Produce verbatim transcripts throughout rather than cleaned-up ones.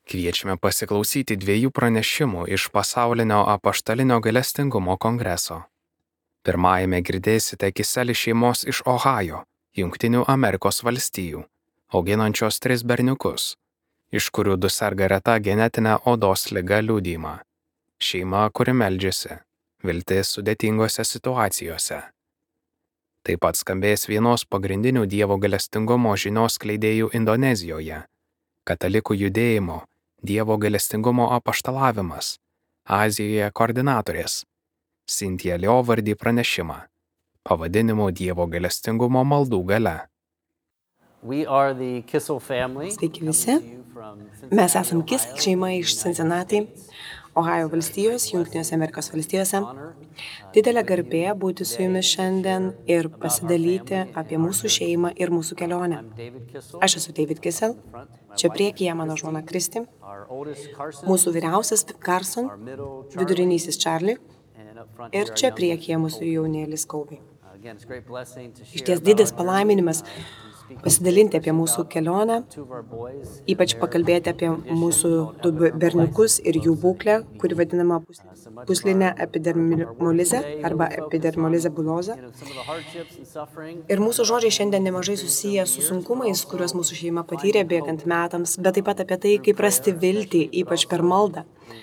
Kviečiame pasiklausyti dviejų pranešimų iš pasaulinio apaštalinio gailestingumo kongreso. Pirmajame girdėsite Kiselį šeimos iš Ohajo, Jungtinių Amerikos valstijų, auginančios tris berniukus, iš kurių du serga reta genetinė odos liga liudijimą. Šeima, kuri meldžiasi, viltis sudėtingose situacijose. Taip pat skambės vienos pagrindinių Dievo gailestingumo žinios skleidėjų Indonezijoje, katalikų judėjimo Dievo gailestingumo apaštalavimas, Azijoje koordinatorės, Cynthia Liovardį pranešimą, pavadinimu Dievo gailestingumo maldų galia. Sveiki visi, mes esam Kissel šeima iš Cincinnati, Ohajo valstijos, Jungtinėse Amerikos valstijose. Didelė garbė būti su jumis šiandien ir pasidalyti apie mūsų šeimą ir mūsų kelionę. Aš esu David Kissel, čia priekyje mano žmona Kristi, mūsų vyriausias Carson, vidurinysis Charlie ir čia priekyje mūsų jaunėlis Kobe. Išties didis palaiminimas pasidalinti apie mūsų kelionę, ypač pakalbėti apie mūsų du berniukus ir jų būklę, kuri vadinama puslinė epidermolizė arba epidermolizė bulozė. Ir mūsų žodžiai šiandien nemažai susiję su sunkumais, kuriuos mūsų šeima patyrė bėgant metams, bet taip pat apie tai, kaip rasti viltį, ypač per maldą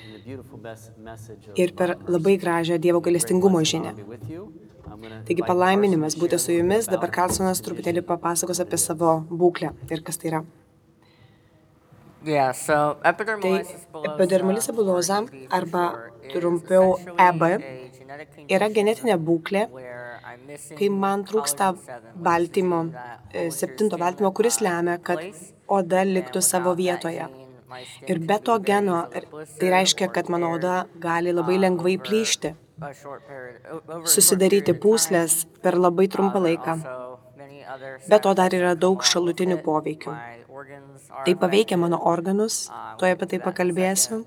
ir per labai gražią Dievo gailestingumo žinią. Taigi palaiminimas būti su jumis, dabar Carsonas truputėlį papasakos apie savo būklę ir kas tai yra. Yeah, so Tai epidermolysis bullosa, epidermolizė buloza arba trumpiau E B yra genetinė būklė, kai man trūksta baltymo, e, septinto baltymo, kuris lemia, kad oda liktų savo vietoje. Ir be to geno, tai reiškia, kad mano oda gali labai lengvai plyšti, susidaryti pūslės per labai trumpą laiką. Be to dar yra daug šalutinių poveikių. Tai paveikia mano organus, tuoj apie tai pakalbėsiu.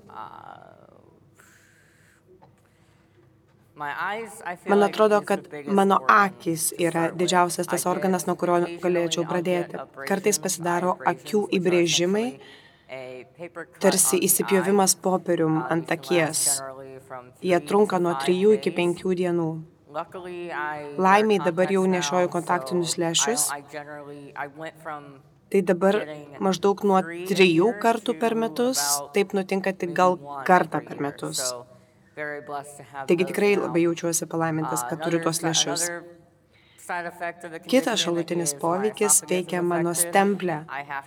Man atrodo, kad mano akys yra didžiausias tas organas, nuo kurio galėčiau pradėti. Kartais pasidaro akių įbrėžimai, tarsi įsipjovimas popierium ant akies. Jie trunka nuo trijų iki penkių dienų. Laimiai dabar jau nešioju kontaktinius lęšius. Tai dabar maždaug nuo trijų kartų per metus, taip nutinka tik gal kartą per metus. Taigi tikrai labai jaučiuosi palaimintas, kad turiu tuos lęšius. Kitas šalutinis poveikis veikia mano stemplę.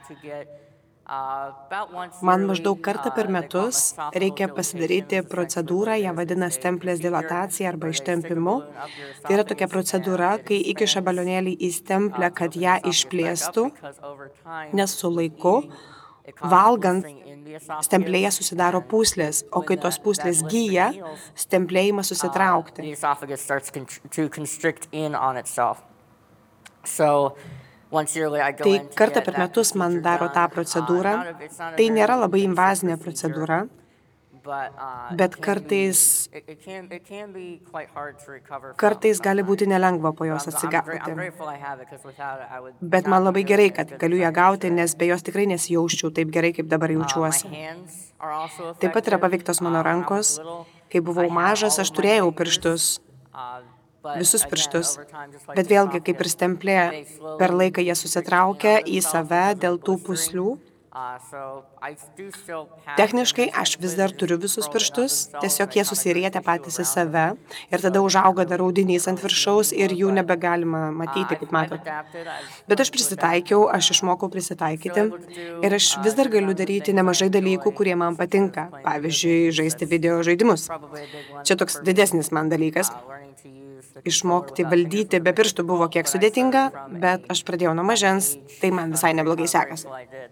Man maždaug kartą per metus reikia pasidaryti procedūrą, ją vadina stemplės dilatacija arba ištempimu. Tai yra tokia procedūra, kai įkiša balionėlį į stemplę, kad ją išplėstų, nes su laiku, valgant, stemplėje susidaro pūslės, o kai tos pūslės gyja, stemplė ima susitraukti. Tai kartą per metus man daro tą procedūrą. Tai nėra labai invazinė procedūra, bet kartais, kartais gali būti nelengva po jos atsigauti. Bet man labai gerai, kad galiu ją gauti, nes be jos tikrai nesijausčiau taip gerai, kaip dabar jaučiuosi. Taip pat yra paveiktos mano rankos. Kai buvau mažas, aš turėjau pirštus. Visus pirštus, bet vėlgi, kaip ir stemplė, per laiką jie susitraukia į save dėl tų pūslių. Techniškai aš vis dar turiu visus pirštus, tiesiog jie susirietę patys į save ir tada užauga dar audinys ant viršaus ir jų nebegalima matyti, kaip matot. Bet aš prisitaikiau, aš išmokau prisitaikyti ir aš vis dar galiu daryti nemažai dalykų, kurie man patinka. Pavyzdžiui, žaisti video žaidimus. Čia toks didesnis man dalykas. Išmokti valdyti be pirštų buvo kiek sudėtinga, bet aš pradėjau nuo mažens, tai man visai neblogai sekasi.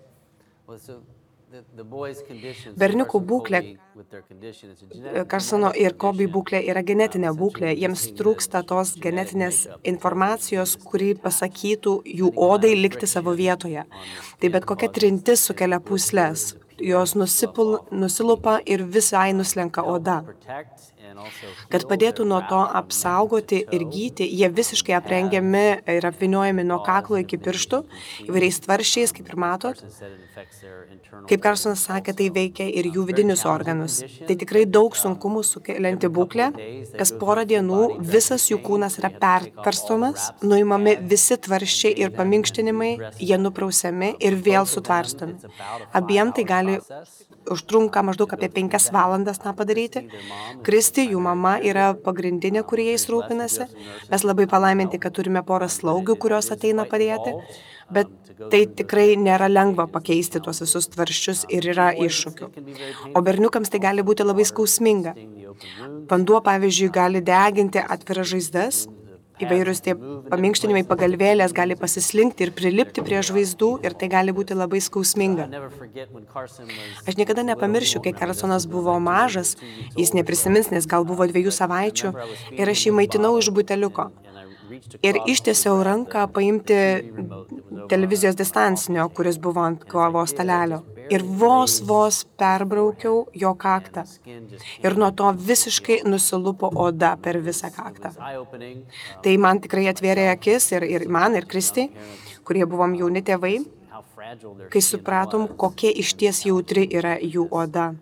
Berniukų būklė, Carsono ir Kobe būklė yra genetinė būklė, jiems trūksta tos genetinės informacijos, kuri pasakytų jų odai likti savo vietoje. Tai bet kokia trintis sukelia pūsles. jos nusipul, nusilupa ir visai nuslenka oda. Kad padėtų nuo to apsaugoti ir gyti, jie visiškai aprengiami ir apvyniojami nuo kaklo iki pirštų, įvairiais tvarščiais, kaip ir matot. Kaip Karlsonas sakė, tai veikia ir jų vidinius organus. Tai tikrai daug sunkumų sukelianti būklė, kas porą dienų visas jų kūnas yra perkarstomas, nuimami visi tvarščiai ir paminkštinimai, jie nuprausiami ir vėl sutvarstomi. Abiem tai gali užtrunka maždaug apie penkias valandas tą padaryti. Kristi, jų mama, yra pagrindinė, kuri jais rūpinasi. Mes labai palaiminti, kad turime porą slaugių, kurios ateina padėti, bet tai tikrai nėra lengva pakeisti tuos visus tvarščius ir yra iššūkių. O berniukams tai gali būti labai skausminga. Vanduo, pavyzdžiui, gali deginti atviras žaizdas, įvairūs tie paminkštinimai pagalvėlės gali pasislinkti ir prilipti prie žvaizdų ir tai gali būti labai skausminga. Aš niekada nepamiršiu, kai Karlsonas buvo mažas, jis neprisimins, nes gal buvo dviejų savaičių, ir aš jį maitinau iš buteliuko. Ir ištiesiau ranką paimti televizijos distancinio, kuris buvo ant kavos stalelio. Ir vos vos perbraukiau jo kaktą. Ir nuo to visiškai nusilupo oda per visą kaktą. Tai man tikrai atvėrė akis ir, ir man, ir Kristi, kurie buvom jauni tėvai, kai supratom, kokia išties jautri yra jų oda.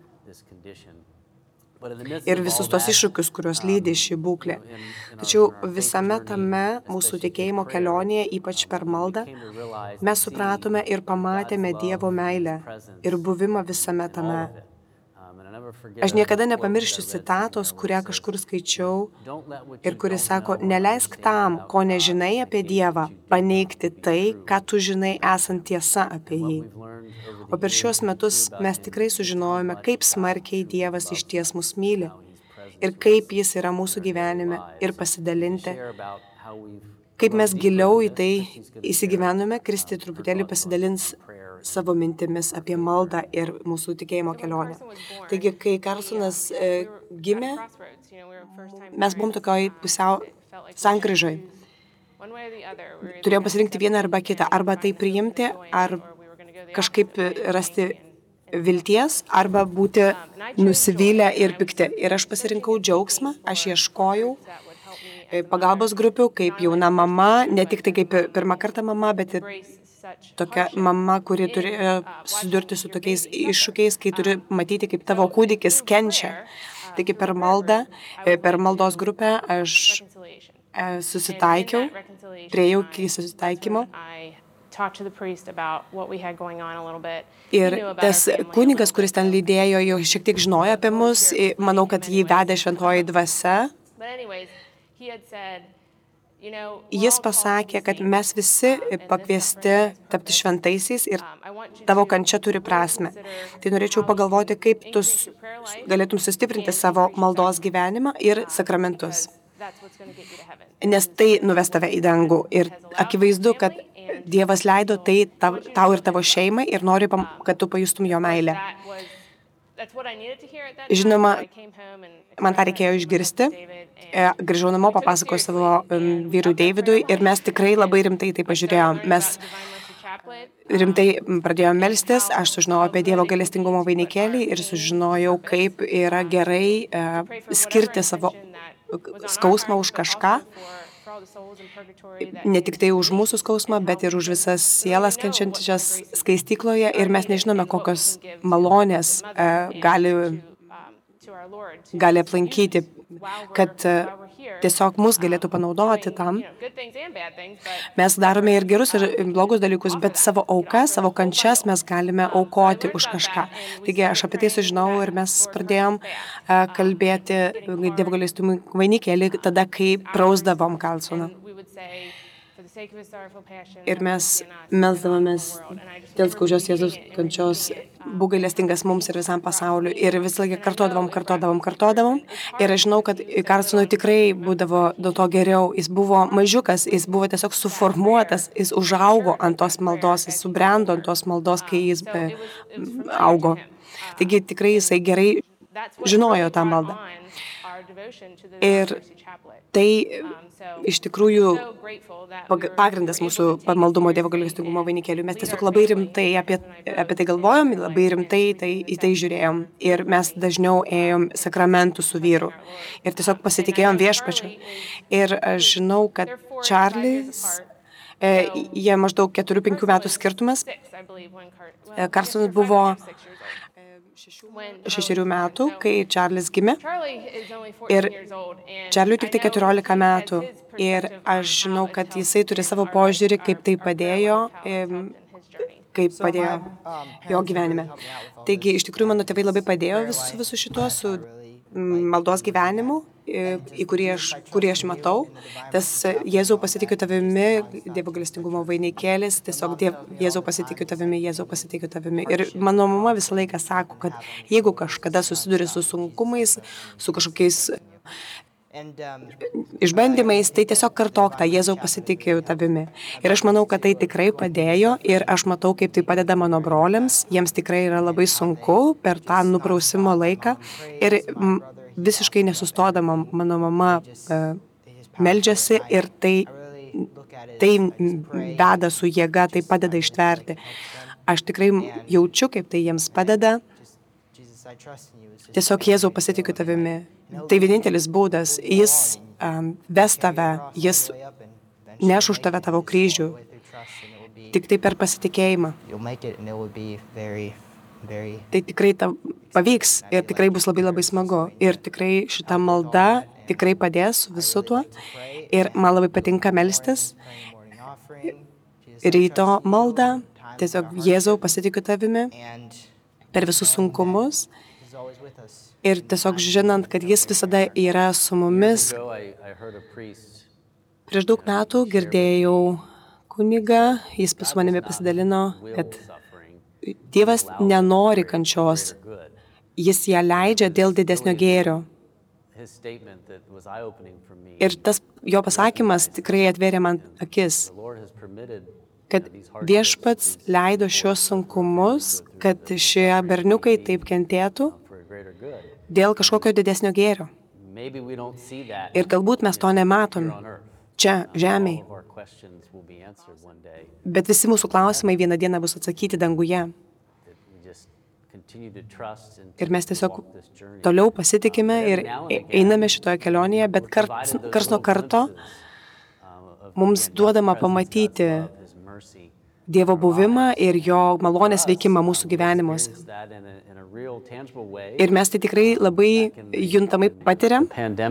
Ir visus tos iššūkius, kurios lydi šį būklę. Tačiau visame tame mūsų tikėjimo kelionėje, ypač per maldą, mes supratome ir pamatėme Dievo meilę ir buvimą visame tame. Aš niekada nepamiršiu citatos, kurią kažkur skaičiau ir kuris sako, neleisk tam, ko nežinai apie Dievą, paneigti tai, ką tu žinai esant tiesa apie jį. O per šios metus mes tikrai sužinojome, kaip smarkiai Dievas išties mus myli ir kaip jis yra mūsų gyvenime ir pasidalinti. Kaip mes giliau į tai įsigyvenome, Kristi truputėlį pasidalins savo mintimis apie maldą ir mūsų tikėjimo kelionę. Taigi, kai Karlsonas e, gimė, mes buvom tokioj pusiau sankryžoj. Turėjom pasirinkti vieną arba kitą, arba tai priimti, ar kažkaip rasti vilties, arba būti nusivylę ir pikti. Ir aš pasirinkau džiaugsmą, aš ieškojau pagalbos grupių, kaip jauna mama, ne tik tai kaip pirmą kartą mama, bet ir tokia mama, kuri turi susidurti su tokiais iššūkiais, kai turi matyti, kaip tavo kūdikis kenčia. Taigi per maldą, per maldos grupę aš susitaikiau, priejau iki susitaikymo. Ir tas kunigas, kuris ten lydėjo, jau šiek tiek žinojo apie mus, manau, kad jį vedė šventoji dvasia. Jis pasakė, kad mes visi pakviesti tapti šventaisiais ir tavo kančia turi prasmę. Tai norėčiau pagalvoti, kaip tu galėtum sustiprinti savo maldos gyvenimą ir sakramentus. Nes tai nuves tave į dangų. Ir akivaizdu, kad Dievas leido tai tau ir tavo šeimai ir nori, kad tu pajustum jo meilę. Žinoma, man tą reikėjo išgirsti. Grįžau namo, papasakojau savo vyrui Davidui ir mes tikrai labai rimtai tai pažiūrėjom. Mes rimtai pradėjome melstis, aš sužinojau apie Dievo gailestingumo vainikėlį ir sužinojau, kaip yra gerai skirti savo skausmą už kažką. Ne tik tai už mūsų skausmą, bet ir už visas sielas kenčiančias skaistykloje ir mes nežinome, kokios malonės gali, gali aplankyti, kad tiesiog mus galėtų panaudoti tam. Mes darome ir gerus, ir blogus dalykus, bet savo auką, savo kančias mes galime aukoti už kažką. Taigi aš apie tai sužinau ir mes pradėjom kalbėti Dievo gailestingumo vainikėlį tada, kai prausdavom Karlsoną. Ir mes melsdavomės dėl skaudžios Jėzaus kančios, būk gailestingas mums ir visam pasauliu. Ir visą laiką kartodavom, kartodavom, kartodavom. Ir aš žinau, kad Karlsonui tikrai būdavo dėl to geriau. Jis buvo mažiukas, jis buvo tiesiog suformuotas, jis užaugo ant tos maldos, jis subrendo ant tos maldos, kai jis e, augo. Taigi tikrai jisai gerai žinojo tą maldą. Ir tai iš tikrųjų pagrindas mūsų pamaldumo Dievo gailestingumo vainikėliui. Mes tiesiog labai rimtai apie, apie tai galvojom, labai rimtai tai, į tai žiūrėjom. Ir mes dažniau ėjom sakramentų su vyru. Ir tiesiog pasitikėjom viešpačiu. Ir aš žinau, kad Čarlis, e, jie maždaug keturių penkių metų skirtumas. Karsonas buvo šešerių metų, kai Čarlis gimė. Ir Čarliui tik tai keturiolika metų. Ir aš žinau, kad jisai turi savo požiūrį, kaip tai padėjo, kaip padėjo jo gyvenime. Taigi, iš tikrųjų, mano tėvai labai padėjo visu, visu šituo su maldos gyvenimu, į kurį aš, kurį aš matau. Tas Jėzau pasitikiu tavimi, Dievo gailestingumo vainikėlis, tiesiog diev, Jėzau pasitikiu tavimi, Jėzau pasitikiu tavimi. Ir mano mama visą laiką sako, kad jeigu kažkada susiduri su sunkumais, su kažkokiais išbandymais, tai tiesiog kartok tą Jėzau pasitikiu tavimi. Ir aš manau, kad tai tikrai padėjo ir aš matau, kaip tai padeda mano broliams. Jiems tikrai yra labai sunku per tą nuprausimo laiką. Ir visiškai nesustodama mano mama uh, meldžiasi ir tai, tai veda su jėga, tai padeda ištverti. Aš tikrai jaučiu, kaip tai jiems padeda. Tiesiog Jėzau pasitikiu tavimi. Tai vienintelis būdas, jis um, ves tave, jis neš už tave tavo kryžių. Tik tai per pasitikėjimą. Tai tikrai ta, pavyks ir tikrai bus labai labai smagu. Ir tikrai šita malda tikrai padės su visu tuo. Ir man labai patinka melstis. Ryto malda, tiesiog Jėzau pasitikiu tavimi per visus sunkumus. Ir tiesiog žinant, kad jis visada yra su mumis. Prieš daug metų girdėjau kunigą, jis su manimi pasidalino, kad Dievas nenori kančios, jis ją leidžia dėl didesnio gėrio. Ir tas jo pasakymas tikrai atvėrė man akis, kad viešpats leido šios sunkumus, kad šie berniukai taip kentėtų dėl kažkokio didesnio gėrio. Ir galbūt mes to nematom čia, žemėje. Bet visi mūsų klausimai vieną dieną bus atsakyti danguje. Ir mes tiesiog toliau pasitikime ir einame šitoje kelionėje, bet karts, karts nuo karto mums duodama pamatyti Dievo buvimą ir jo malonės veikimą mūsų gyvenimuose. Ir mes tai tikrai labai juntamai patiriam.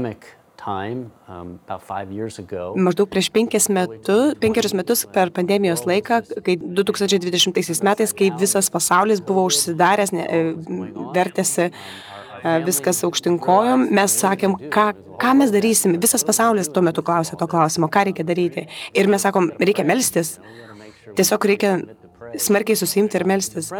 Maždaug prieš penkis metus, penkerius metus per pandemijos laiką, kai du tūkstančiai dvidešimtaisiais metais, kai visas pasaulis buvo užsidaręs, vertėsi viskas aukštinkojom, mes sakėm, ką, ką mes darysim. Visas pasaulis tuo metu klausė to klausimo, ką reikia daryti. Ir mes sakom, reikia melstis. Tiesiog reikia smarkiai susiimti ir melstis.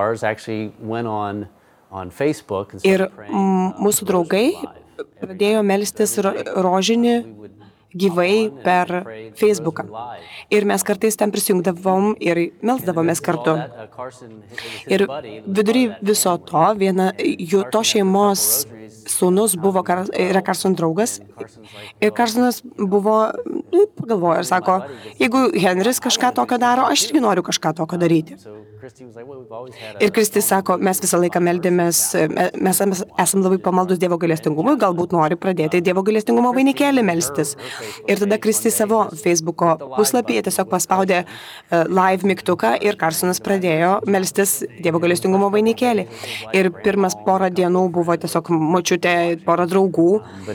Ir mūsų draugai pradėjo melstis rožinį gyvai per Facebooką. Ir mes kartais ten prisijungdavom ir melsdavomės kartu. Ir vidury viso to, viena jų to šeimos sūnus buvo, yra Carson draugas. Ir Carsonas buvo, pagalvojo ir sako, jeigu Henris kažką tokio daro, aš irgi noriu kažką tokio daryti. Ir Kristis sako, mes visą laiką meldėmės, mes esam labai pamaldus Dievo gailestingumui, galbūt nori pradėti Dievo gailestingumo vainikėlį melstis. Ir tada Kristis savo Facebooko puslapyje tiesiog paspaudė live mygtuką ir Carsonas pradėjo melstis Dievo gailestingumo vainikėlį. Ir pirmas porą dienų buvo tiesiog močiutė, porą draugų.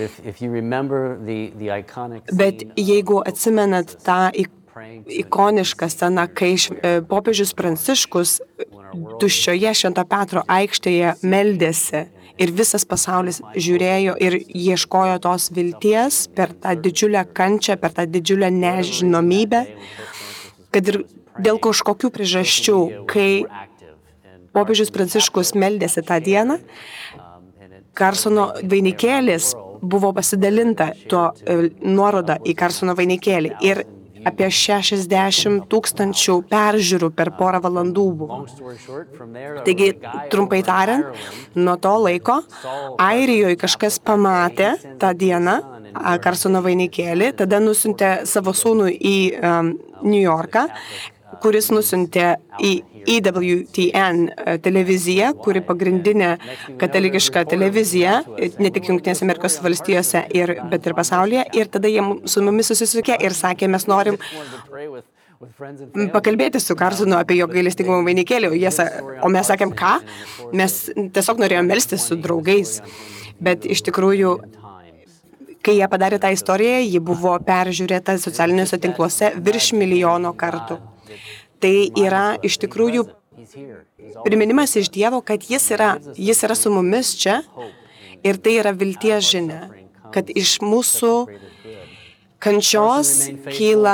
Bet jeigu atsimenat tą ikonišką sceną, kai popiežius Pranciškus tuščioje Švento Petro aikštėje meldėsi ir visas pasaulis žiūrėjo ir ieškojo tos vilties per tą didžiulę kančią, per tą didžiulę nežinomybę, kad ir dėl kažkokių priežasčių, kai popiežius Pranciškus meldėsi tą dieną, Carsono vainikėlis buvo pasidalinta tuo nuoroda į Carsono vainikėlį. Ir apie šešiasdešimt tūkstančių peržiūrų per porą valandų buvo. Taigi, trumpai tariant, nuo to laiko Airijoje kažkas pamatė tą dieną Karsono vainikėlį, tada nusiuntė savo sūnų į um, New Yorką, kuris nusiuntė į E W T N televiziją, kuri pagrindinė katalikiška televizija, ne tik Jungtinėse Amerikos valstijose, ir, bet ir pasaulyje. Ir tada jie su mumis susisiekė ir sakė, mes norim pakalbėti su Karsonu apie jo gailestingumo vainikėlį. O, sa, o mes sakėm, ką? Mes tiesiog norėjom melstis su draugais. Bet iš tikrųjų, kai jie padarė tą istoriją, ji buvo peržiūrėta socialiniuose tinkluose virš milijono kartų. Tai yra iš tikrųjų priminimas iš Dievo, kad jis yra, jis yra su mumis čia ir tai yra vilties žinia, kad iš mūsų kančios kyla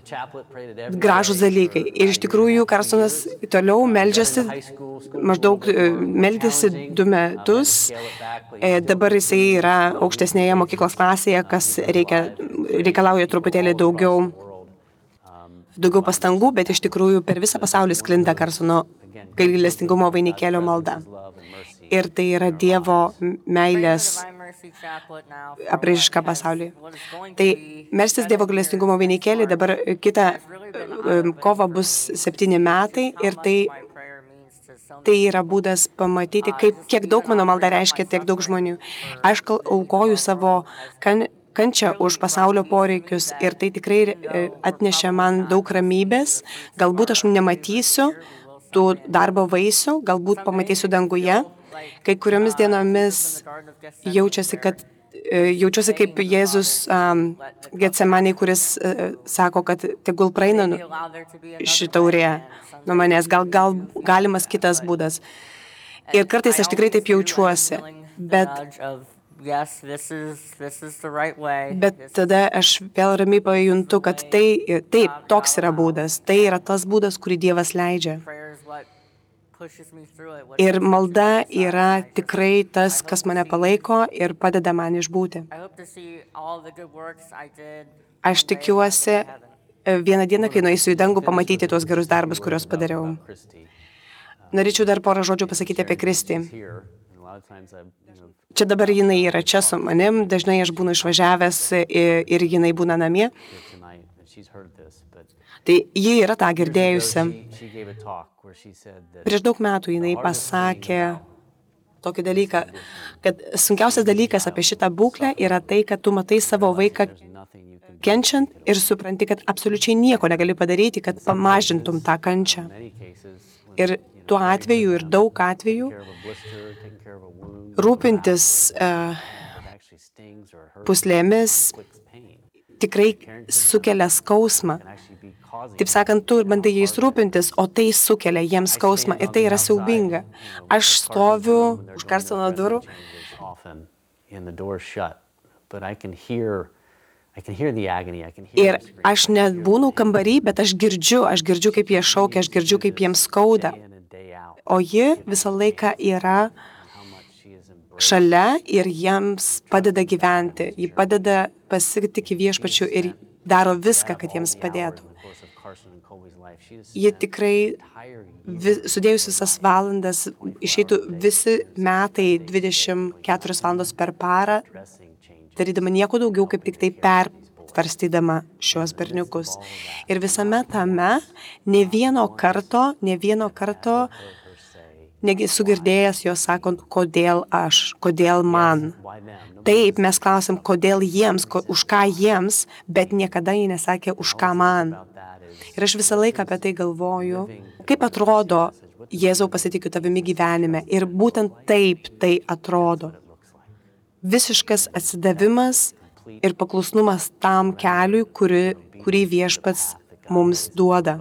gražūs dalykai. Ir iš tikrųjų Karsonas toliau meldžiasi, maždaug meldėsi du metus, dabar jisai yra aukštesnėje mokyklos klasėje, kas reikia, reikalauja truputėlį daugiau daugiau pastangų, bet iš tikrųjų per visą pasaulį sklinda Karsono gailestingumo vainikėlio malda. Ir tai yra Dievo meilės apraiška pasaulyje. Tai melstis Dievo gailestingumo vainikėlį dabar kitą kovą bus septyni metai ir tai, tai yra būdas pamatyti, kaip, kiek daug mano malda reiškia tiek daug žmonių. Aš aukoju savo kan, kančią už pasaulio poreikius ir tai tikrai atnešė man daug ramybės. Galbūt aš nematysiu tų darbo vaisių, galbūt pamatysiu danguje. Kai kuriomis dienomis jaučiasi, kad, jaučiuosi kaip Jėzus um, Getsemanėj, kuris uh, sako, kad tegul praeina nu, ši taurė nuo manęs, gal, gal galimas kitas būdas. Ir kartais aš tikrai taip jaučiuosi, bet Yes, this is, this is the right way. Bet tada aš vėl ramiai pajuntu, kad tai, taip, toks yra būdas, tai yra tas būdas, kurį Dievas leidžia. Ir malda yra tikrai tas, kas mane palaiko ir padeda man išbūti. Aš tikiuosi vieną dieną, kai nueisiu į dangų, pamatyti tuos gerus darbus, kuriuos padariau. Norėčiau dar porą žodžių pasakyti apie Kristį. Čia dabar jinai yra čia su manim, dažnai aš būnu išvažiavęs ir jinai būna namie. Tai ji yra tą girdėjusi. Prieš daug metų jinai pasakė tokį dalyką, kad sunkiausias dalykas apie šitą būklę yra tai, kad tu matai savo vaiką kenčiant ir supranti, kad absoliučiai nieko negali padaryti, kad pamažintum tą kančią. Ir tuo atveju ir daug atvejų rūpintis uh, puslėmis tikrai sukelia skausmą. Taip sakant, tu bandai jais rūpintis, o tai sukelia jiems skausmą ir tai yra siaubinga. Aš stoviu už Karsono durų ir aš nebūnu kambarį, bet aš girdžiu, aš girdžiu, kaip jie šaukia, aš girdžiu, kaip jiems skauda. O ji visą laiką yra šalia ir jiems padeda gyventi. Ji padeda pasitikti viešpačiu ir daro viską, kad jiems padėtų. Ji tikrai vis, sudėjus visas valandas, išeitų visi metai dvidešimt keturias valandos per parą, darydama nieko daugiau, kaip tik tai pertvarstydama šios berniukus. Ir visame tame, ne vieno karto, ne vieno karto, negi sugirdėjęs jos sakant, kodėl aš, kodėl man. Taip, mes klausim, kodėl jiems, ko, už ką jiems, bet niekada jie nesakė, už ką man. Ir aš visą laiką apie tai galvoju, kaip atrodo Jėzau pasitikiu tavimi gyvenime. Ir būtent taip tai atrodo. Visiškas atsidavimas ir paklusnumas tam keliui, kuri, kurį viešpats mums duoda.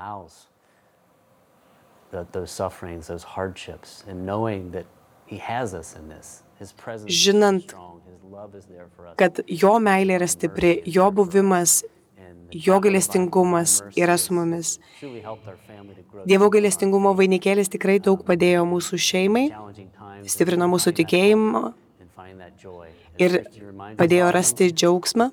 Žinant, kad jo meilė yra stipri, jo buvimas, jo gailestingumas yra su mumis. Dievo gailestingumo vainikėlis tikrai daug padėjo mūsų šeimai, stiprino mūsų tikėjimą ir padėjo rasti džiaugsmą,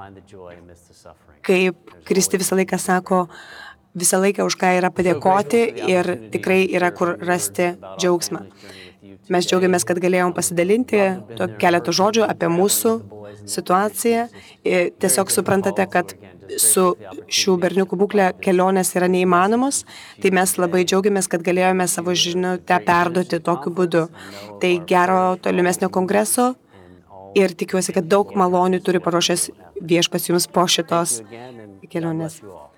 kaip Kristi visą laiką sako, visą laiką už ką yra padėkoti ir tikrai yra kur rasti džiaugsmą. Mes džiaugiamės, kad galėjom pasidalinti to keletą žodžių apie mūsų situaciją. Ir tiesiog suprantate, kad su šių berniukų būklė kelionės yra neįmanomos, tai mes labai džiaugiamės, kad galėjome savo žinutę perduoti tokiu būdu. Tai gero tolimesnio kongreso ir tikiuosi, kad daug malonių turi paruošęs viešpats jums po šitos kelionės.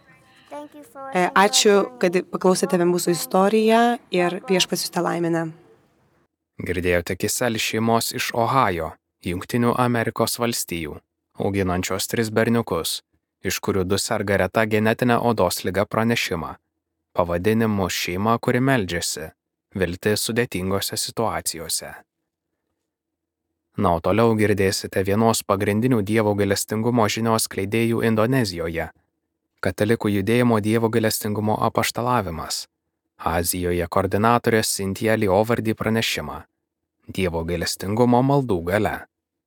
Ačiū, kad paklausėte apie mūsų istoriją ir viešpats jūs tą laimina. Girdėjote Kisel šeimos iš Ohajo, Jungtinių Amerikos valstijų, auginančios tris berniukus, iš kurių du serga reta genetinė odos liga pranešimą, pavadinimu šeima, kuri meldžiasi, viltis sudėtingose situacijose. Na, o toliau girdėsite vienos pagrindinių Dievo gailestingumo žinios skleidėjų Indonezijoje, katalikų judėjimo Dievo gailestingumo apaštalavimas, Azijoje koordinatorės Cynthia Liovardį pranešimą Dievo gailestingumo maldų galia.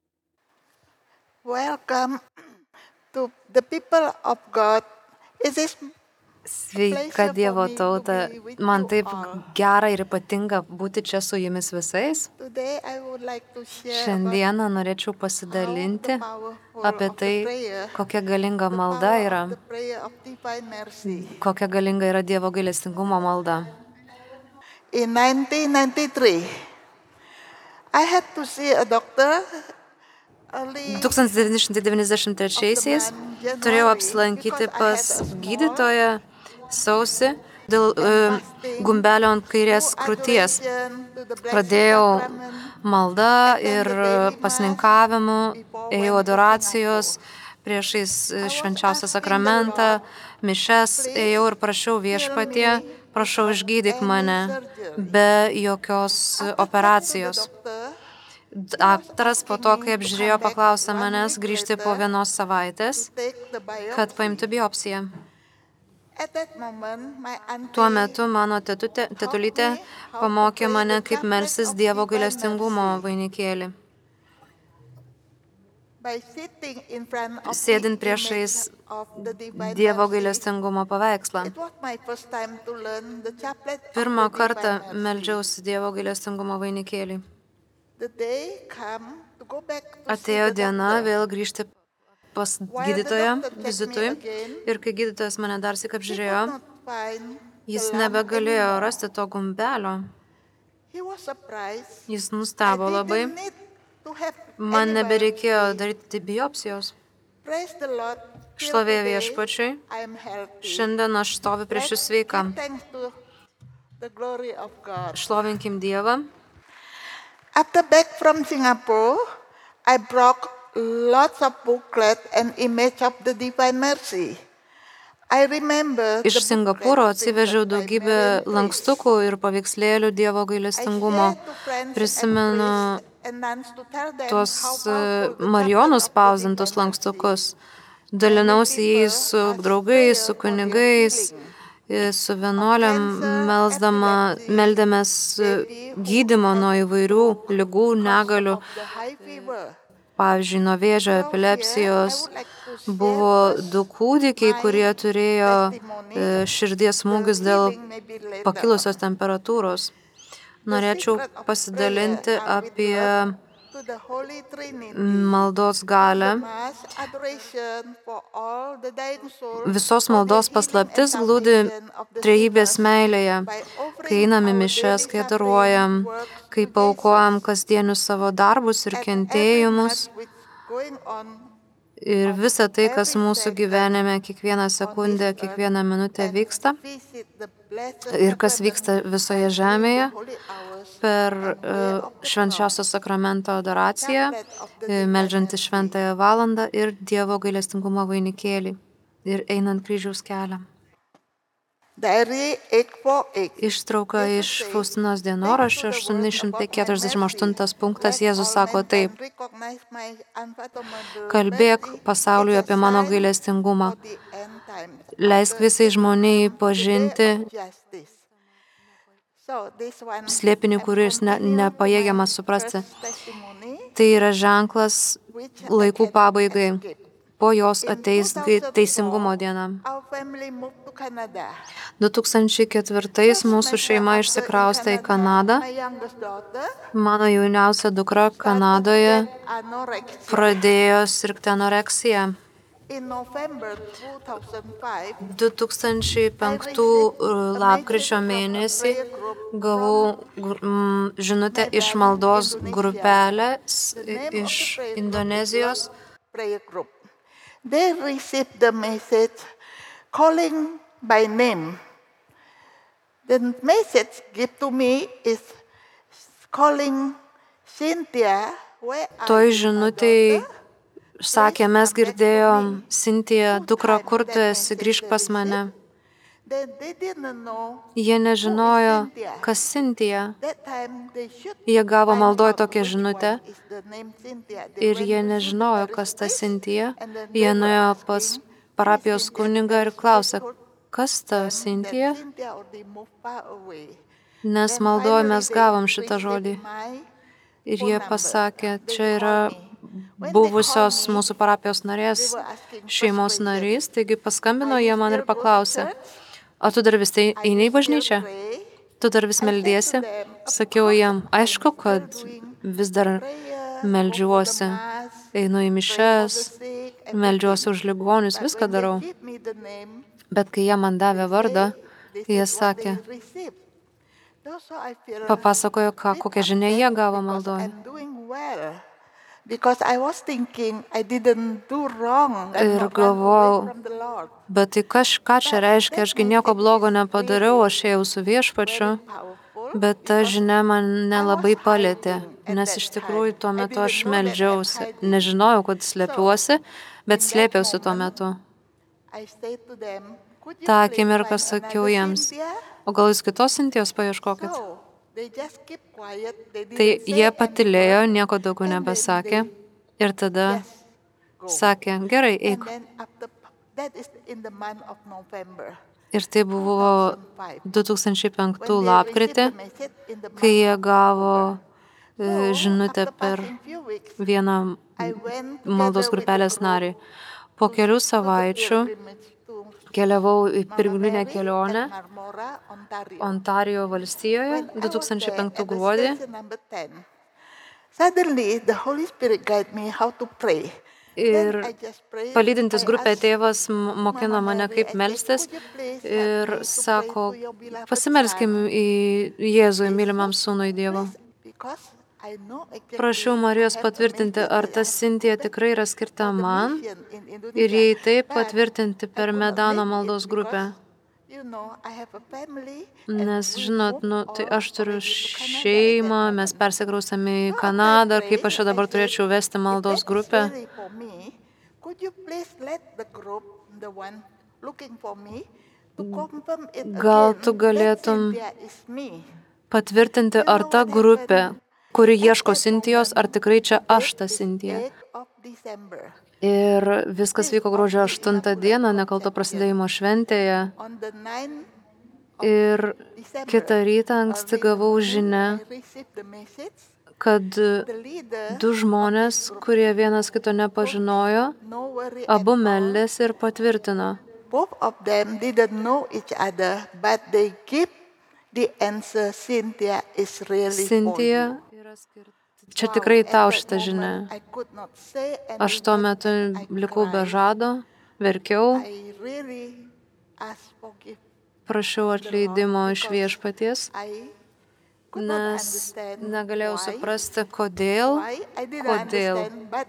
Welcome to the people of God. It is Sveika Dievo tauta, man taip gera ir ypatinga būti čia su jumis visais. today I would like to share about Šiandieną norėčiau pasidalinti apie tai, kokia galinga malda yra, the prayer of divine mercy. kokia galinga yra Dievo gailestingumo malda. In nineteen ninety-three, I had to see a doctor. early tūkstantis devyni šimtai devyniasdešimt trečiaisiais turėjau apsilankyti pas gydytoją sausį dėl uh, gumbelio ant kairės krūties. Pradėjau maldą ir pasninkavimu, ėjau adoracijos priešais švenčiausią sakramentą, mišes, ėjau ir prašiau viešpatie, prašau išgydyk mane be jokios operacijos. Daktaras po to, kai apžiūrėjo, paklausė manęs grįžti po vienos savaitės, kad paimtų biopsiją. At that moment, my auntie Tuo metu mano tetutė, tetulytė pamokė mane, kaip melsis Dievo gailestingumo vainikėlį. by sitting in front of Sėdint the priešais image of the divine Dievo mercy. gailestingumo paveikslą. It was my first time to learn the chaplet of Pirmą the kartą divine mercy. meldžiausi Dievo gailestingumo vainikėlį. The day come to go back to see Atėjo the diena doctor. vėl grįžti pas gydytoją vizitui ir kai gydytojas mane dar sik He apžiūrėjo, could not find jis the lump nebegalėjo anymore. rasti to gumbelio. He was surprised. Jis I nustebo didn't labai. need to have Man any nebereikėjo biopsy. daryti biopsijos. Praise the Lord. Till Šlovė today, viešpačiui. I am healthy. Šiandien aš stoviu prieš jūs Let's sveika. give thanks to the glory of God. Šlovinkim Dievą. After back from Singapore, I brought lots of booklets and image of the divine mercy. I remember Iš the Singapūro booklets atsivežiau printed by daugybę Marian Priest. lankstukų ir paveikslėlių Dievo I gailestingumo. shared to friends and Prisimenu priests and nuns to tell them tuos how e, powerful the Marijonų chaplet of the spausdintus divine lankstukus. mercy. Dalinausi jais su draugais, su kunigais, e, su vienuolėm, melsdama, meldėmės e, gydymo nuo įvairių ligų, negalių, Of the high fever. pavyzdžiui, nuo vėžio, epilepsijos. Buvo du kūdikiai, kurie turėjo e, širdies smūgius dėl pakilusios temperatūros. Norėčiau pasidalinti apie To the Holy Trinity. maldos galę. Mass adoration for all the dying souls Visos for maldos the paslaptis healing and glūdi salvation of the trejybės sinners meilėje, by offering kai einame our mišes, daily kai suffering adoruojam, works kai to paukojam Jesus. kasdienius savo darbus ir And every kentėjimus mass which going on ir visa tai, kas mūsų gyvenime kiekvieną sekundę, kiekvieną minutę vyksta visit the blessed ir kas vyksta visoje žemėje holy hours per e, švenčiausio sakramento adoraciją, e, meldžiantį šventąją valandą ir Dievo gailestingumo vainikėlį ir einant kryžiaus kelią. Diary eight forty-eight. Ištrauka iš Faustinos dienoraščio aštuoni šimtai keturiasdešimt aštuntas punktas. Jėzus sako taip: kalbėk pasauliui apie mano gailestingumą, leisk visai žmonijai pažinti slėpinį, kuris ne, nepajėgiamas suprasti. Tai yra ženklas laikų pabaigai. Po jos ateis teisingumo diena. du tūkstančiai ketvirtais mūsų šeima išsikraustė į Kanadą. Mano jauniausia dukra Kanadoje pradėjo sirgti anoreksiją. du tūkstančiai penktų lapkričio mėnesį gavau žinutę iš maldos grupelės iš Indonezijos. They received the message calling by name. The message given to me is calling Cynthia. Toj žinutėj sakė, mes girdėjom, Cynthia, dukra, kur tu esi, grįžk pas mane. Jie nežinojo, kas Cynthia. Jie gavo maldoj tokią žinutę ir jie nežinojo, kas ta Cynthia. Jie nuėjo pas parapijos kunigą ir klausė, kas ta Cynthia? Nes maldoj mes gavom šitą žodį. Ir jie pasakė, čia yra buvusios mūsų parapijos narės, šeimos narys, taigi paskambino jie man ir paklausė, o tu dar vis tai eini į bažnyčią? Tu dar vis meldiesi? Sakiau jam, aišku, kad vis dar meldžiuosi, einu į mišes, meldžiuosi už ligonius, viską darau. Bet kai jie man davė vardą, jie sakė, papasakojo, ką, kokią žinią jie gavo maldoje. Because I was thinking I didn't do wrong. Ir galvojau, bet tai kaž, ką čia reiškia, ašgi nieko blogo nepadariau, aš ėjau su viešpačiu, bet ta žinia man nelabai palėtė, nes iš tikrųjų tuo metu aš meldžiausi. Nežinojau, kad slėpiuosi, bet slėpiausi tuo metu. Ta akimirką sakiau jiems, o gal jūs kitos Cynthijos paieškokit? Tai jie patylėjo, nieko daugiau nebesakė ir tada sakė, gerai, eik. Ir tai buvo du tūkstančiai penktų lapkritį, kai jie gavo žinutę per vieną maldos grupelės narį. Po kelių savaičių keliavau į pirmlinę kelionę Ontarijo valstijoje du tūkstančiai penktų gruodį. Ir palydintis grupę tėvas mokino mane kaip melstis ir sako, pasimelskim į Jėzų, mylimam sūnui Dievo. Prašau Marijos patvirtinti, ar ta Cynthia tikrai yra skirta man ir jei taip patvirtinti per Medano maldos grupę. Nes, žinot, nu, tai aš turiu šeimą, mes persikraustame į Kanadą, kaip aš dabar turėčiau vesti maldos grupę. Gal tu galėtum patvirtinti, ar ta grupė, kuri ieško Cynthijos, ar tikrai čia aš ta Cynthia. Ir viskas vyko gruodžio aštuntą dieną, nekalto prasidėjimo šventėje. Ir kitą rytą anksti gavau žinią, kad du žmonės, kurie vienas kito nepažinojo, abu meldėsi ir patvirtino. Cynthia, čia tikrai tau šitą žinią. Aš tuo metu likau be žado, verkiau, prašiau atleidimo iš viešpaties, nes negalėjau suprasti, kodėl, kodėl.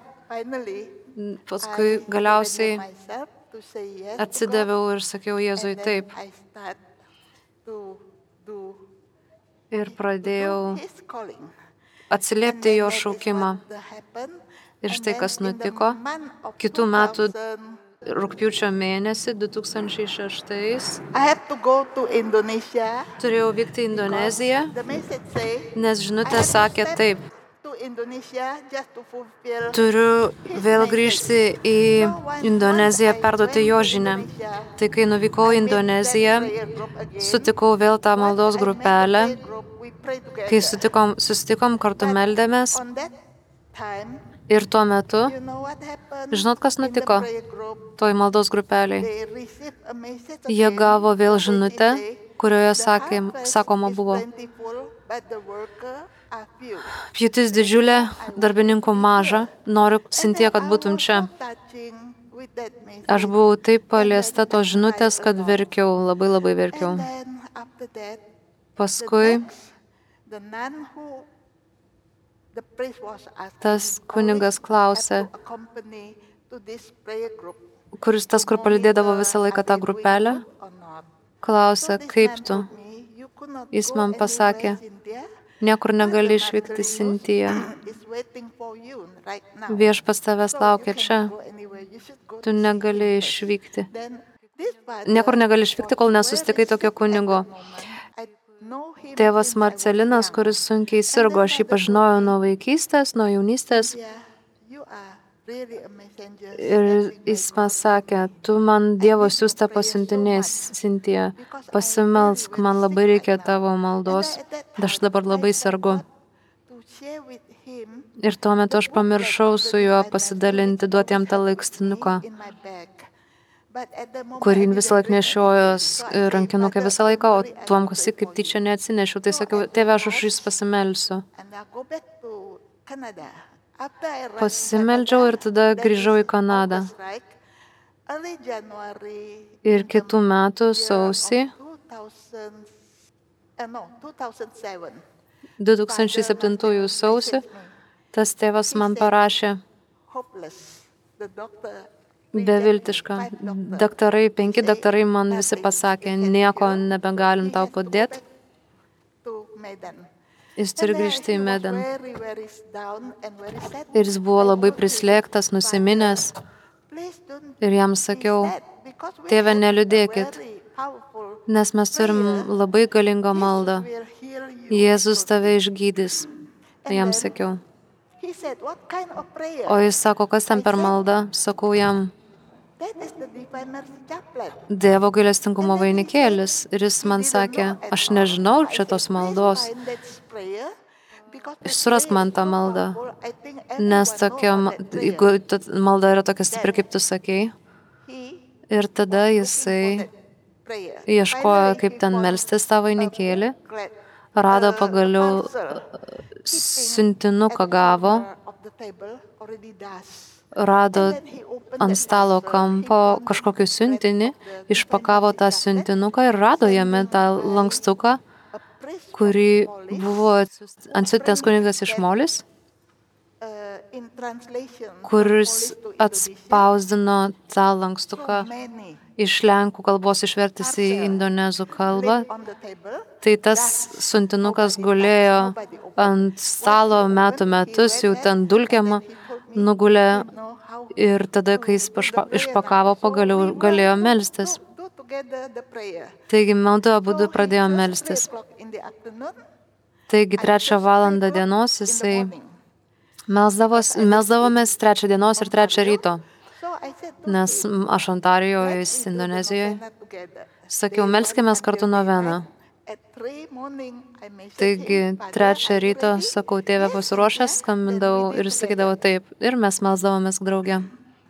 Paskui galiausiai atsidaviau ir sakiau Jėzui taip. Ir pradėjau atsiliepti jo šaukimą. Ir štai kas nutiko. Kitų metų rugpjūčio mėnesį, du tūkstančiai šeštais, turėjau vykti į Indoneziją, nes žinutė sakė taip. Turiu vėl grįžti į Indoneziją, perduoti jo žinią. Tai kai nuvykau į Indoneziją, sutikau vėl tą maldos grupelę. Kai sutikom, susitikom, kartu meldėmės. Ir tuo metu, žinot, kas nutiko toj maldos grupeliai? Jie gavo vėl žinutę, kurioje sakė, sakoma buvo: pjūtis didžiulė, darbininkų maža, noriu, Sintija, kad būtum čia. Aš buvau taip paliesta tos žinutės, kad verkiau, labai labai verkiau. Paskui tas kunigas klausė, kuris tas, kur palydėdavo visą laiką tą grupelę, klausė, kaip tu? Jis man pasakė, niekur negali išvykti, Sintija. Viešpats tavęs laukia čia. Tu negali išvykti. Niekur negali išvykti, kol nesusitikai tokio kunigo. Tėvas Marcelinas, kuris sunkiai sirgo, aš jį pažinojau nuo vaikystės, nuo jaunystės. Ir jis man sakė, tu man Dievo siųsta pasiuntinės, Sintija, pasimelsk, man labai reikia tavo maldos, aš dabar labai sergu. Ir tuo metu aš pamiršau su juo pasidalinti, duoti jam tą laikstinuką, kurį visą laiką nešiojos rankinukę visą laiką, o tuom, kas kaip tyčia neatsinešiau. Tai sakiau, tėve, aš už jis pasimelsiu. Pasimeldžiau ir tada grįžau į Kanadą. Ir kitų metų sausį, du tūkstančiai septintųjų sausį, tas tėvas man parašė beviltiška. Daktarai, penki daktarai man visi pasakė, nieko nebegalim tau padėti. Jis turi grįžti į Medan. Ir jis buvo labai prislėgtas, nusiminęs. Ir jam sakiau, tėve, neliūdėkit, nes mes turim labai galingą maldą. Jėzus tave išgydys. Jam sakiau. O jis sako, kas ten per malda? Sakau jam, Dievo gailestingumo vainikėlis. Ir jis man sakė, aš nežinau čia tos maldos. Surask man tą maldą. Nes tokia malda yra tokia stipri, kaip tu sakei. Ir tada jisai ieškojo, kaip ten melstis tą vainikėlį. Rado pagaliau siuntinuką gavo. Rado ant stalo kampo kažkokį siuntinį, išpakavo tą siuntinuką ir rado jame tą lankstuką, kurį buvo atsiuntęs kunigas iš Molis, kuris atspausdino tą lankstuką iš lenkų kalbos išvertis į indonezų kalbą. Tai tas siuntinukas gulėjo ant stalo metų metus, jau ten dulkiama, nugulė ir tada, kai jis išpakavo, pagaliau galėjo melstis. Taigi, maldu abudu pradėjo melstis. Taigi, trečią valandą dienos jisai melsdavomės trečią dienos ir trečią ryto, nes aš Ontarijoje, jis Indonezijoje. Sakiau, melskimės kartu noveną. Taigi, trečią ryto, sakau, tėve pasiruošęs, skambindavau ir sakydavau taip. Ir mes melsdavomės drauge.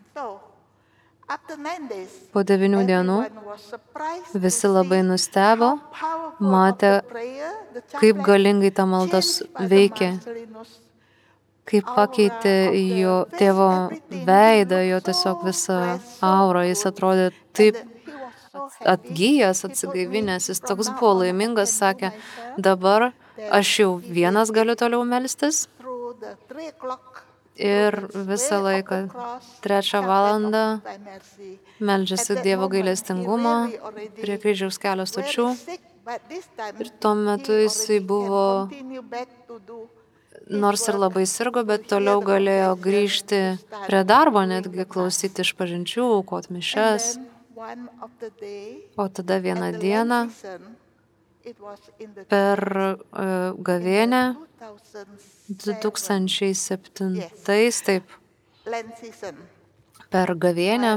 Po devynių dienų visi labai nustebo, matė, kaip galingai ta maldas veikė, kaip pakeitė jo tėvo veidą, jo tiesiog visą aurą. Jis atrodė taip atgyjęs, atsigaivinęs, jis toks buvo laimingas, sakė, dabar aš jau vienas galiu toliau melstis. Ir visą laiką, trečią valandą, meldžiasi Dievo gailestingumo prie kryžiaus kelio stočių. Ir tuo metu jisai buvo, nors ir labai sirgo, bet toliau galėjo grįžti prie darbo, netgi klausyti išpažinčių, aukot mišias. O tada vieną dieną per uh, gavėnę du tūkstančiai septintais, taip, per gavėnę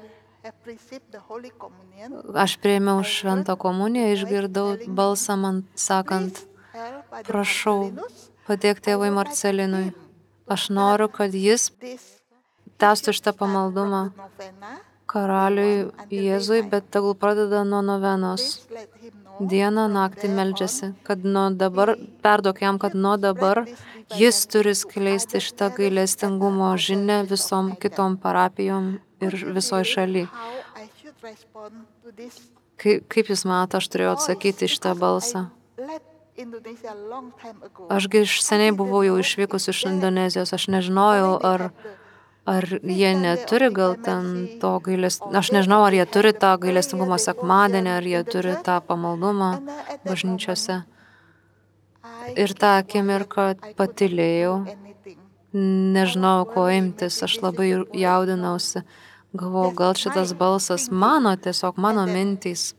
aš priėmiau šventą komuniją, išgirdau balsą man sakant, prašau, padėk tėvui Marcelinui, Aš noriu, kad jis tęstų šitą pamaldumą karaliui Jėzui, bet tegul pradeda nuo novenos. Dieną, naktį meldžiasi, kad nuo dabar, perduok jam, kad nuo dabar jis turi skleisti šitą gailestingumo žinią visom kitom parapijom ir visoje šaly. Kaip, kaip jūs matote, aš turėjau atsakyti šitą balsą. Ašgi iš seniai buvau jau išvykus iš Indonezijos, aš nežinojau, ar, ar jie neturi gal ten to gailestingumo, aš nežinau, ar jie turi tą gailestingumo sekmadienį, ar jie turi tą pamaldumą bažnyčiose. Ir tą akimirką patylėjau, nežinau, ko imtis, aš labai jaudinausi. Galvojau, gal šitas balsas mano, tiesiog mano mintys.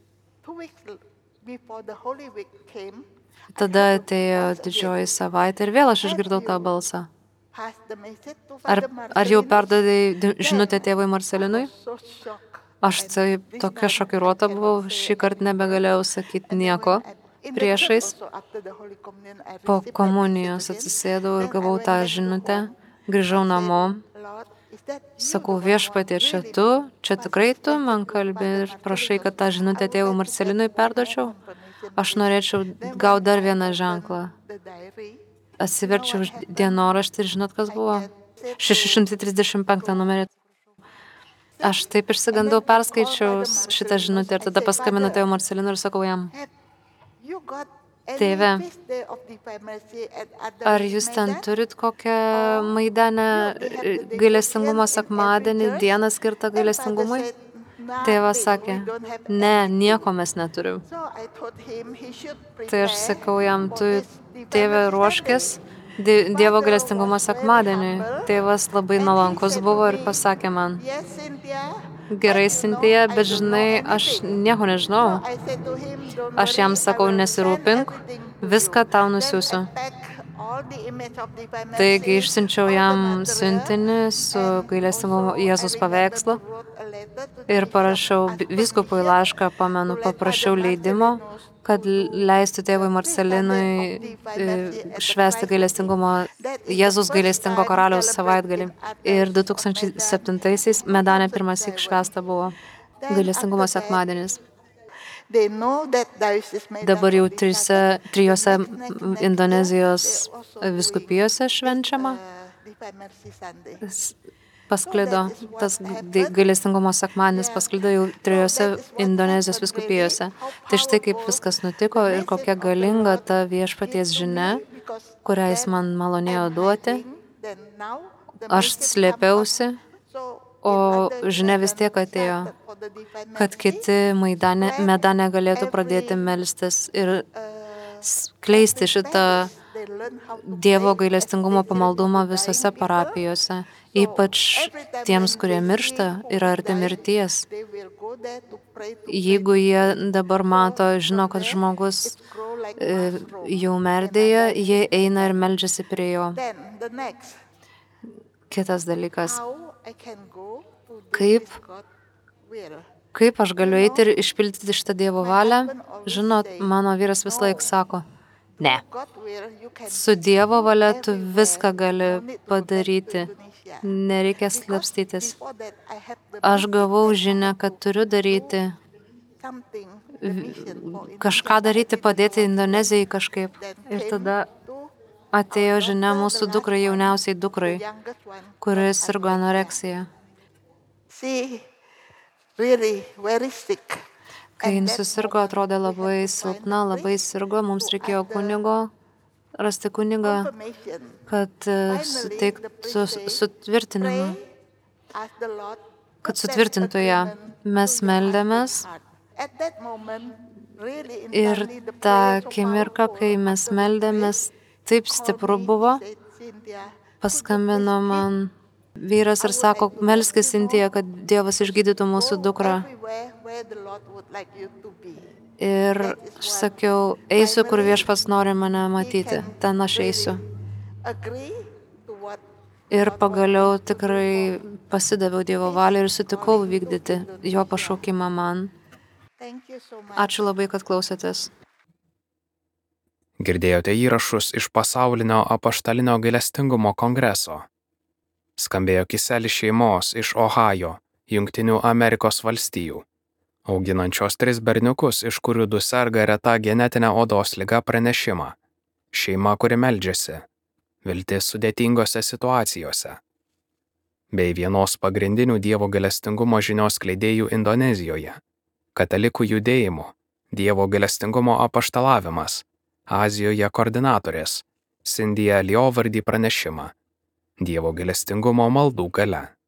Tada atėjo didžioji savaitė ir vėl aš išgirdau tą balsą. Ar, ar jau perdavai žinutę tėvui Marcelinui? Aš tai tokia šokiruota buvau, šį kartą nebegalėjau sakyti nieko priešais. Po komunijos atsisėdau ir gavau tą žinutę, grįžau namo. Sakau, viešpatie, čia tu, čia tikrai tu man kalbi ir prašai, kad tą žinutę tėvui Marcelinui perduočiau. Aš norėčiau gauti dar vieną ženklą. Atsiverčiau dienoraštį ir žinot, kas buvo? šeši šimtai trisdešimt penktą numerį. Aš taip išsigandau, perskaičiau šitą žinutę ir tada paskambinau tėvui Marcelinui ir sakau jam, tėve, ar jūs ten turit kokią maidanę gailestingumo sekmadienį, dieną skirtą gailestingumui? Tėvas sakė, ne, nieko mes neturim. Tai aš sakau jam, tu, tėve, ruoškis Dievo gailestingumo sekmadienį. Tėvas labai nuolankus buvo ir pasakė man, gerai, Sintija, bet žinai, aš nieko nežinau. Aš jam sakau, nesirūpink, viską tau nusiųsiu. Taigi išsiunčiau jam siuntinį su gailestingumo Jėzus paveikslu ir parašiau vyskupui laišką, pamenu, paprašiau leidimo, kad leistų tėvui Marcelinui švęsti gailestingumo Jėzus gailestingo karaliaus savaitgalį. Ir du tūkstančiai septintaisiais Medane pirmąsyk švęsta buvo gailestingumo sekmadienis. Dabar jau trise, trijose Indonezijos vyskupijose švenčiama. Pasklido, tas gailestingumo sekmadienis pasklido jau trijose Indonezijos vyskupijose. Tai štai kaip viskas nutiko ir kokia galinga ta viešpaties žinia, kurią jis man malonėjo duoti. Aš slėpiausi, o žinia vis tiek atėjo, kad kiti Maidane, Medane galėtų pradėti melstis ir skleisti šitą Dievo gailestingumo pamaldumą visose parapijose, ypač tiems, kurie miršta ir arti mirties. Jeigu jie dabar mato, žino, kad žmogus jau merdėja, jie eina ir meldžiasi prie jo. Kitas dalykas. Kaip, kaip aš galiu eiti ir išpildyti šitą Dievo valią? Žinot, mano vyras vis laik sako, ne, su Dievo valia tu viską gali padaryti, nereikia slapstytis. Aš gavau žinią, kad turiu daryti, kažką daryti, padėti Indonezijai kažkaip. Ir tada atėjo žinia mūsų dukrai, jauniausiai dukrai, kuris sirgo anoreksija. Kai jis susirgo, atrodė labai silpna, labai sirgo, mums reikėjo kunigo, rasti kunigą, kad suteiktų sutvirtinimą, kad sutvirtintų ją. Mes meldėmės ir tą akimirką, kai mes meldėmės, taip stipru buvo, paskambino man vyras ir sako, melskis, Sintija, kad Dievas išgydytų mūsų dukrą. Ir aš sakiau, eisiu, kur viešpats nori mane matyti, ten aš eisiu. Ir pagaliau tikrai pasidaviau Dievo valią ir sutikau vykdyti jo pašaukimą man. Ačiū labai, kad klausėtės. Girdėjote įrašus iš pasaulinio apaštalinio gailestingumo kongreso. Skambėjo Kiselis šeimos iš Ohajo, Jungtinių Amerikos valstijų, auginančios tris berniukus, iš kurių du serga reta genetinė odos liga pranešimą. Šeima, kuri meldžiasi, viltis sudėtingose situacijose. Bei vienos pagrindinių Dievo gailestingumo žinios skleidėjų Indonezijoje, katalikų judėjimų, Dievo gailestingumo apaštalavimas, Azijoje koordinatorės, Cindy'e Liovardį pranešimą, Dievo gailestingumo maldų galia.